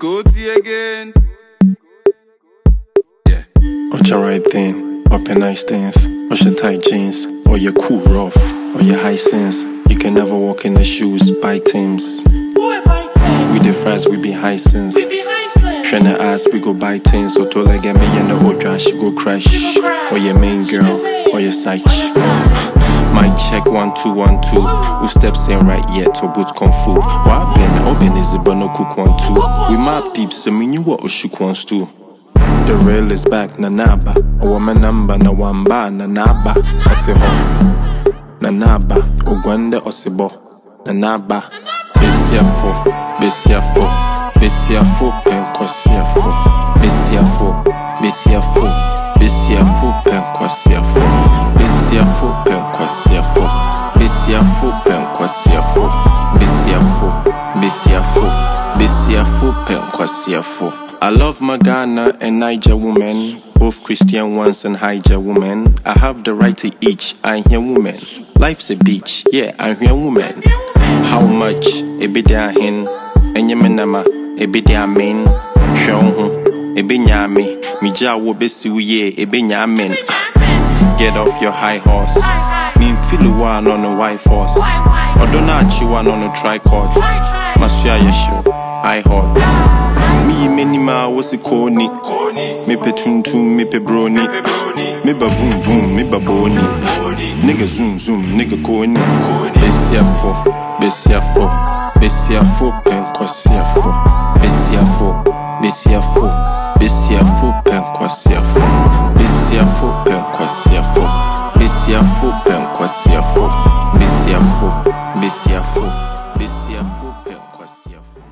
Scotty again. Yeah. Watch your right thing, up your nice things. Watch your tight jeans, or your cool rough, or your high sense. You can never walk in the shoes, buy Tims. We the fries, we be high sense. Trying to ask, we go buy things. So to like me and the old trash, she go crash. Or your main girl, or your side chick. My check 1 2 1 2. Who steps in right yet to boot kung fu? What been open is it but no cook 1 2. We map deep, so me you what shook wants to. The rail is back, nanaba. A woman number, na wamba, nanaba. What's it home? Nanaba, Ugwande Osibo, nanaba. Besiafo, Besiafo, Besiafo, Penquasiafo, Besiafo, Besiafo, Besiafo, Penquasiafo, Besiafo, Penquasiafo, Besiafo, Penquasiafo, Besiafo, Besiafo, Besiafo, Penquasiafo. I love my Ghana and Niger women, both Christian ones and Higer women. I have the right to each, I'm here woman. Life's a beach, yeah, I'm here woman. How much? Ebe de ahin, enye menama, ebe de amen. Shonhu, ebe nyame, mija wo besi uye, ebe nyamen. Get off your high horse. Me feel one on a white horse. Odona one on a tricot. Masya yesho, high hot. Me menima was a corny. Me petuntum, me pebroni. Me ba vroom vroom, me ba boni. Nigga zoom zoom, nigga corny. Besiafo, Besiafo, Besiafo, Penquasiafo, Besiafo, Besiafo, Besiafo, Penquasiafo, Besiafo, Penquasiafo, Besiafo, Penquasiafo, Besiafo, Besiafo, Besiafo, Penquasiafo.